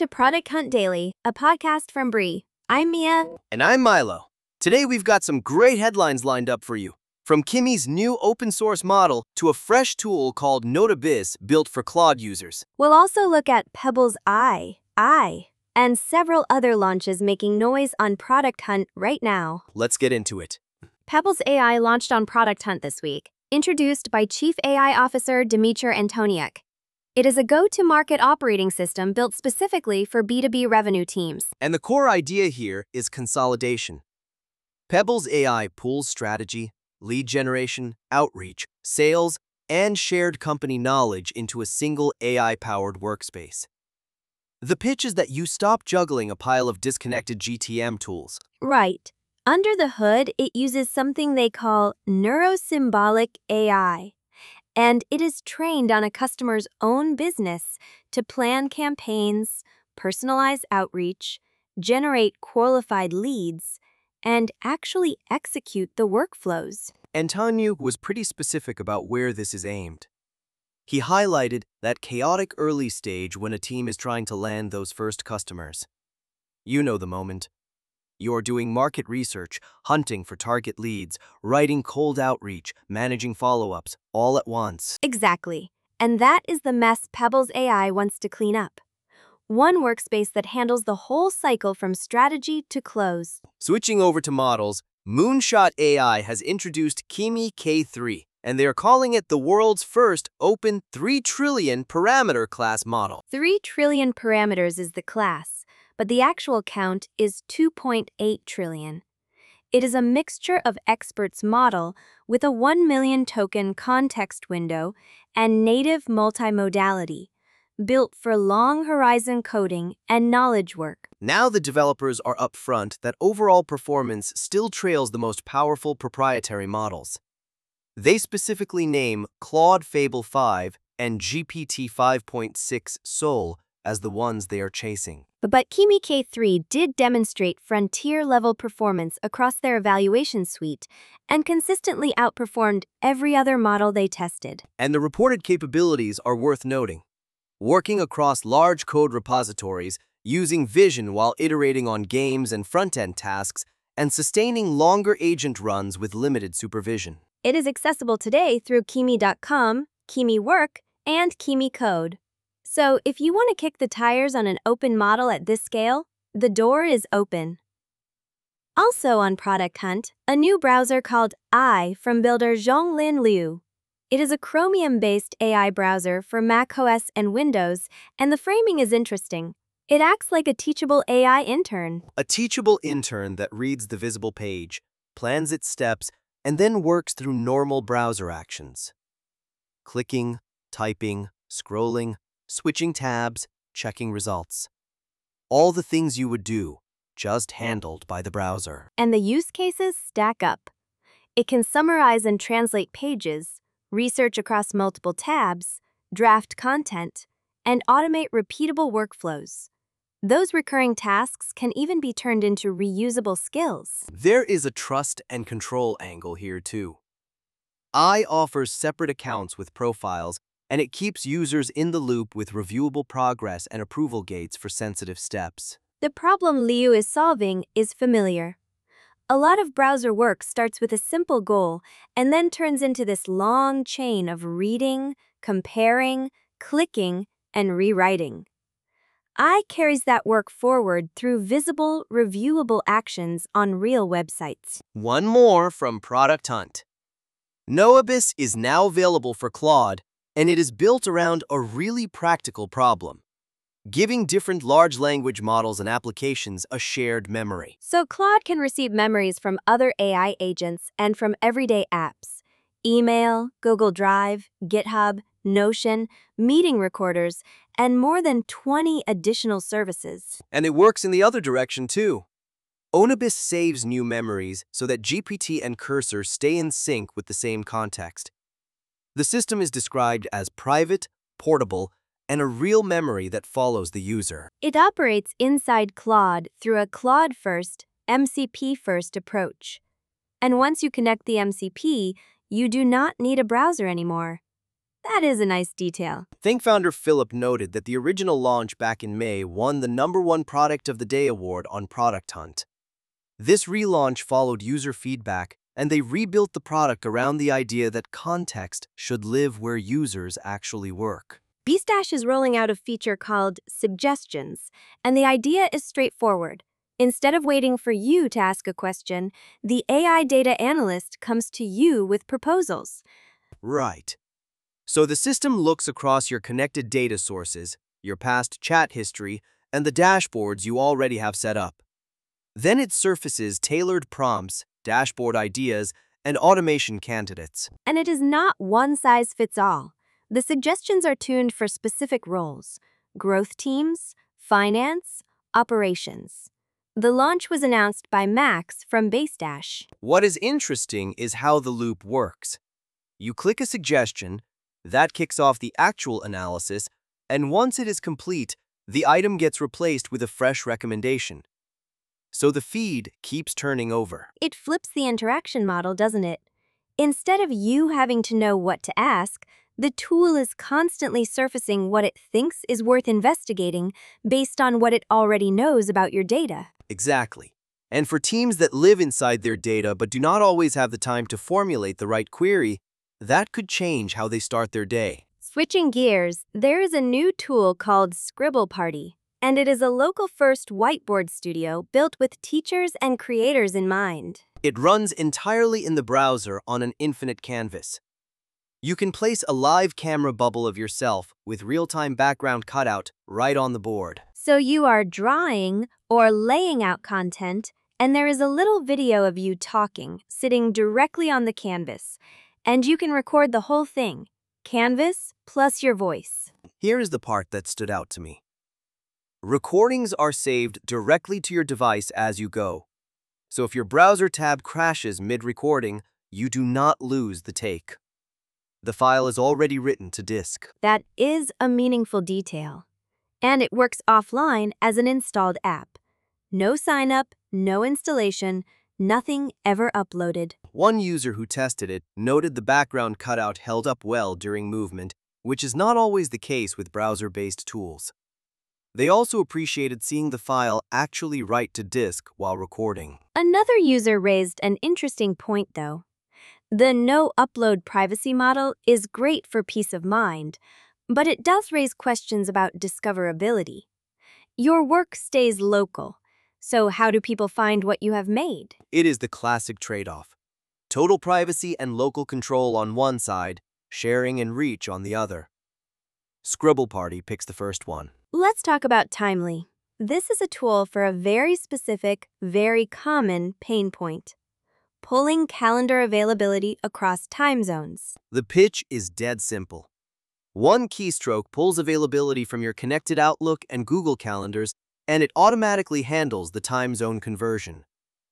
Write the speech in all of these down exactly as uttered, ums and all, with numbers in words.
to Product Hunt Daily, a podcast from Bree. I'm Mia. And I'm Milo. Today we've got some great headlines lined up for you. From Kimi's new open source model to a fresh tool called Notabiz built for Claude users. We'll also look at Pebble's I, I, and several other launches making noise on Product Hunt right now. Let's get into it. Pebble's A I launched on Product Hunt this week, introduced by Chief A I Officer Dmitry Antoniuk. It is a go-to-market operating system built specifically for B two B revenue teams. And the core idea here is consolidation. Pebble's A I pools strategy, lead generation, outreach, sales, and shared company knowledge into a single A I-powered workspace. The pitch is that you stop juggling a pile of disconnected G T M tools. Right. Under the hood, it uses something they call neurosymbolic A I. And it is trained on a customer's own business to plan campaigns, personalize outreach, generate qualified leads, and actually execute the workflows. Antoniuk was pretty specific about where this is aimed. He highlighted that chaotic early stage when a team is trying to land those first customers. You know the moment. You're doing market research, hunting for target leads, writing cold outreach, managing follow-ups, all at once. Exactly. And that is the mess Pebble's A I wants to clean up. One workspace that handles the whole cycle from strategy to close. Switching over to models, Moonshot A I has introduced Kimi K three, and they're calling it the world's first open three trillion parameter class model. three trillion parameters is the class, but the actual count is two point eight trillion. It is a mixture of experts model with a one million token context window and native multimodality, built for long horizon coding and knowledge work. Now the developers are upfront that overall performance still trails the most powerful proprietary models. They specifically name Claude Fable five and G P T five point six Sol as the ones they are chasing. But Kimi K three did demonstrate frontier-level performance across their evaluation suite and consistently outperformed every other model they tested. And the reported capabilities are worth noting. Working across large code repositories, using vision while iterating on games and front-end tasks, and sustaining longer agent runs with limited supervision. It is accessible today through Kimi dot com, Kimi Work, and Kimi Code. So if you want to kick the tires on an open model at this scale, the door is open. Also on Product Hunt, a new browser called I from builder Zhonglin Liu. It is a Chromium-based A I browser for macOS and Windows, and the framing is interesting. It acts like a teachable A I intern. A teachable intern that reads the visible page, plans its steps, and then works through normal browser actions. Clicking, typing, scrolling, switching tabs, checking results. All the things you would do, just handled by the browser. And the use cases stack up. It can summarize and translate pages, research across multiple tabs, draft content, and automate repeatable workflows. Those recurring tasks can even be turned into reusable skills. There is a trust and control angle here too. I offers separate accounts with profiles, and it keeps users in the loop with reviewable progress and approval gates for sensitive steps. The problem Liu is solving is familiar. A lot of browser work starts with a simple goal and then turns into this long chain of reading, comparing, clicking, and rewriting. I carries that work forward through visible, reviewable actions on real websites. One more from Product Hunt. Notabiz is now available for Claude, and it is built around a really practical problem, giving different large language models and applications a shared memory. So Claude can receive memories from other A I agents and from everyday apps, email, Google Drive, GitHub, Notion, meeting recorders, and more than twenty additional services. And it works in the other direction too. Notabiz saves new memories so that G P T and Cursor stay in sync with the same context. The system is described as private, portable, and a real memory that follows the user. It operates inside Claude through a Claude-first, M C P-first approach. And once you connect the M C P, you do not need a browser anymore. That is a nice detail. Think founder Philip noted that the original launch back in May won the number one Product of the Day award on Product Hunt. This relaunch followed user feedback, and they rebuilt the product around the idea that context should live where users actually work. Beastash is rolling out a feature called Suggestions, and the idea is straightforward. Instead of waiting for you to ask a question, the A I data analyst comes to you with proposals. Right. So the system looks across your connected data sources, your past chat history, and the dashboards you already have set up. Then it surfaces tailored prompts, dashboard ideas, and automation candidates. And it is not one size fits all. The suggestions are tuned for specific roles: growth teams, finance, operations. The launch was announced by Max from Beastash. What is interesting is how the loop works. You click a suggestion, that kicks off the actual analysis, and once it is complete, the item gets replaced with a fresh recommendation. So the feed keeps turning over. It flips the interaction model, doesn't it? Instead of you having to know what to ask, the tool is constantly surfacing what it thinks is worth investigating based on what it already knows about your data. Exactly. And for teams that live inside their data but do not always have the time to formulate the right query, that could change how they start their day. Switching gears, there is a new tool called Scribble Party, and it is a local-first whiteboard studio built with teachers and creators in mind. It runs entirely in the browser on an infinite canvas. You can place a live camera bubble of yourself with real-time background cutout right on the board. So you are drawing or laying out content, and there is a little video of you talking, sitting directly on the canvas. And you can record the whole thing, canvas plus your voice. Here is the part that stood out to me. Recordings are saved directly to your device as you go. So if your browser tab crashes mid-recording, you do not lose the take. The file is already written to disk. That is a meaningful detail. And it works offline as an installed app. No sign-up, no installation, nothing ever uploaded. One user who tested it noted the background cutout held up well during movement, which is not always the case with browser-based tools. They also appreciated seeing the file actually write to disk while recording. Another user raised an interesting point, though. The no-upload privacy model is great for peace of mind, but it does raise questions about discoverability. Your work stays local. So how do people find what you have made? It is the classic trade-off. Total privacy and local control on one side, sharing and reach on the other. Scribble Party picks the first one. Let's talk about Timely. This is a tool for a very specific, very common pain point: pulling calendar availability across time zones. The pitch is dead simple. One keystroke pulls availability from your connected Outlook and Google calendars, and it automatically handles the time zone conversion.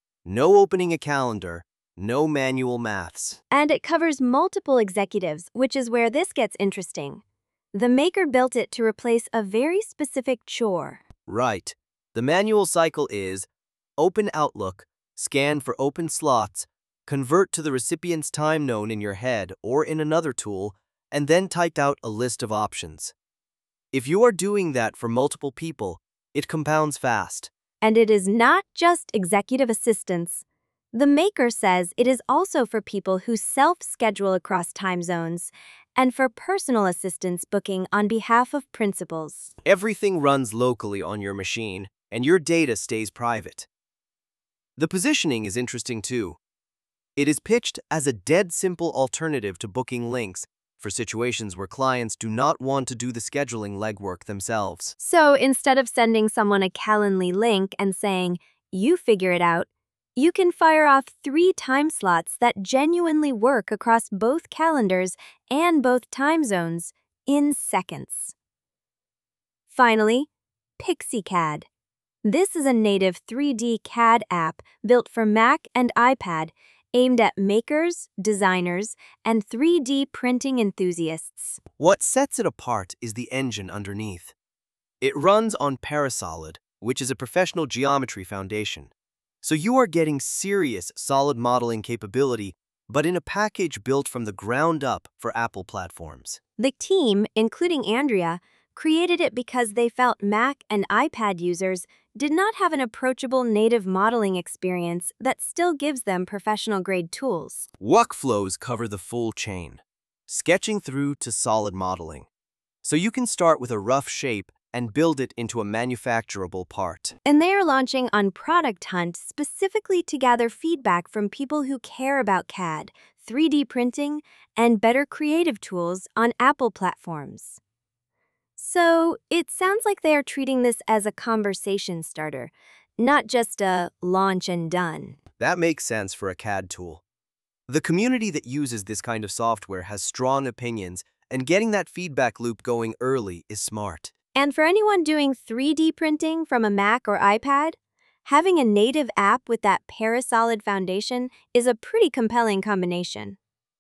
No opening a calendar, no manual maths. And it covers multiple executives, which is where this gets interesting. The maker built it to replace a very specific chore. Right. The manual cycle is open Outlook, scan for open slots, convert to the recipient's time known in your head or in another tool, and then type out a list of options. If you are doing that for multiple people, it compounds fast. And it is not just executive assistants. The maker says it is also for people who self-schedule across time zones and for personal assistance booking on behalf of principals. Everything runs locally on your machine, and your data stays private. The positioning is interesting too. It is pitched as a dead simple alternative to booking links for situations where clients do not want to do the scheduling legwork themselves. So instead of sending someone a Calendly link and saying, "You figure it out," you can fire off three time slots that genuinely work across both calendars and both time zones in seconds. Finally, PixieCAD. This is a native three D C A D app built for Mac and iPad, aimed at makers, designers, and three D printing enthusiasts. What sets it apart is the engine underneath. It runs on Parasolid, which is a professional geometry foundation. So you are getting serious solid modeling capability but in a package built from the ground up for Apple platforms. The team, including Andrea, created it because they felt Mac and iPad users did not have an approachable native modeling experience that still gives them professional-grade tools. Workflows cover the full chain, sketching through to solid modeling. So you can start with a rough shape and build it into a manufacturable part. And they are launching on Product Hunt specifically to gather feedback from people who care about C A D, three D printing, and better creative tools on Apple platforms. So it sounds like they are treating this as a conversation starter, not just a launch and done. That makes sense for a C A D tool. The community that uses this kind of software has strong opinions, and getting that feedback loop going early is smart. And for anyone doing three D printing from a Mac or iPad, having a native app with that Parasolid foundation is a pretty compelling combination.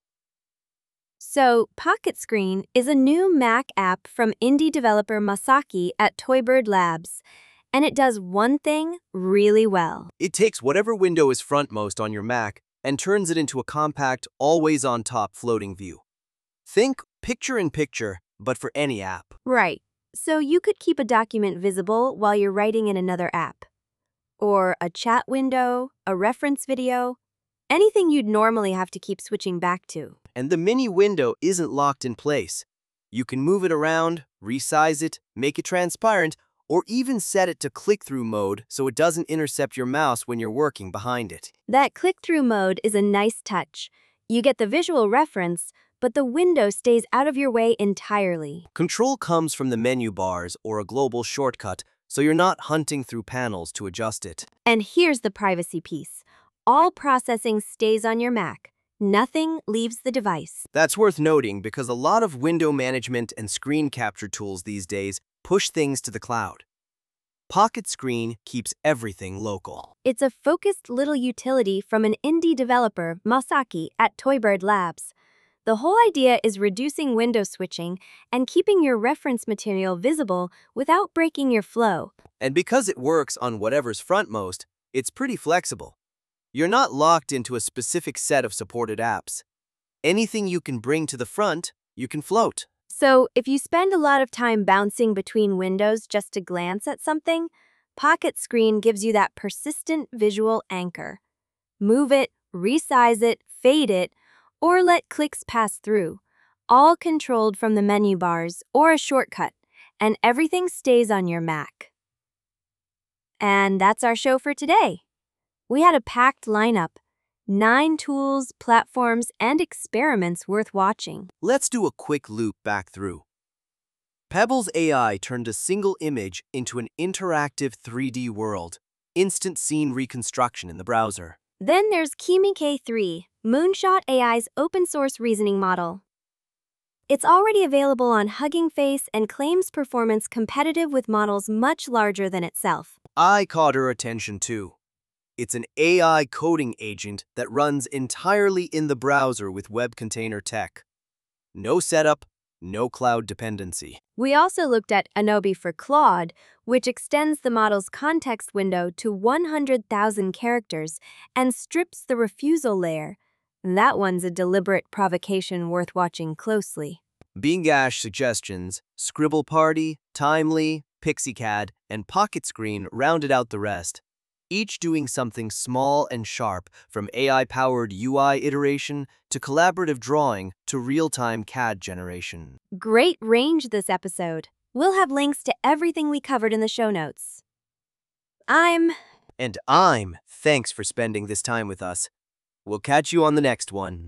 So, Pocket Screen is a new Mac app from indie developer Masaki at Toybird Labs, and it does one thing really well. It takes whatever window is frontmost on your Mac and turns it into a compact, always-on-top floating view. Think picture-in-picture, but for any app. Right. So you could keep a document visible while you're writing in another app. Or a chat window, a reference video, anything you'd normally have to keep switching back to. And the mini window isn't locked in place. You can move it around, resize it, make it transparent, or even set it to click-through mode so it doesn't intercept your mouse when you're working behind it. That click-through mode is a nice touch. You get the visual reference, but the window stays out of your way entirely. Control comes from the menu bars or a global shortcut, so you're not hunting through panels to adjust it. And here's the privacy piece. All processing stays on your Mac. Nothing leaves the device. That's worth noting because a lot of window management and screen capture tools these days push things to the cloud. Pocket Screen keeps everything local. It's a focused little utility from an indie developer, Masaki, at Toybird Labs. The whole idea is reducing window switching and keeping your reference material visible without breaking your flow. And because it works on whatever's frontmost, it's pretty flexible. You're not locked into a specific set of supported apps. Anything you can bring to the front, you can float. So if you spend a lot of time bouncing between windows just to glance at something, Pocket Screen gives you that persistent visual anchor. Move it, resize it, fade it, or let clicks pass through, all controlled from the menu bars or a shortcut, and everything stays on your Mac. And that's our show for today. We had a packed lineup, nine tools, platforms, and experiments worth watching. Let's do a quick loop back through. Pebbles A I turned a single image into an interactive three D world, instant scene reconstruction in the browser. Then there's Kimi K three, Moonshot A I's open-source reasoning model. It's already available on Hugging Face and claims performance competitive with models much larger than itself. I caught her attention too. It's an A I coding agent that runs entirely in the browser with Web Container Tech. No setup, no cloud dependency. We also looked at Anobi for Claude, which extends the model's context window to one hundred thousand characters and strips the refusal layer. That one's a deliberate provocation worth watching closely. Bingash suggestions, Scribble Party, Timely, PixieCAD, and Pocket Screen rounded out the rest, each doing something small and sharp, from A I-powered U I iteration to collaborative drawing to real-time C A D generation. Great range this episode. We'll have links to everything we covered in the show notes. I'm... And I'm. Thanks for spending this time with us. We'll catch you on the next one.